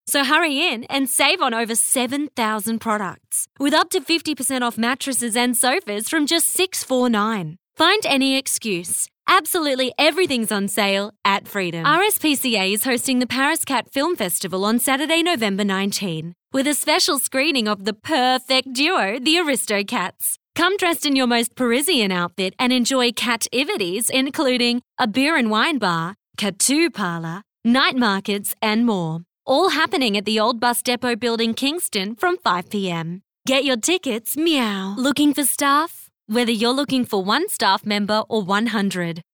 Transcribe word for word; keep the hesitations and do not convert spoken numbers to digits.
So hurry in and save on over seven thousand products, with up to fifty percent off mattresses and sofas from just six dollars forty-nine. Find any excuse. Absolutely everything's on sale at Freedom. R S P C A is hosting the Paris Cat Film Festival on Saturday, November nineteenth, with a special screening of the perfect duo, the Aristocats. Come dressed in your most Parisian outfit and enjoy cat-ivities, including a beer and wine bar, tattoo parlour, night markets, and more. All happening at the Old Bus Depot building, Kingston, from five p.m. Get your tickets, meow. Looking for staff? Whether you're looking for one staff member or one hundred,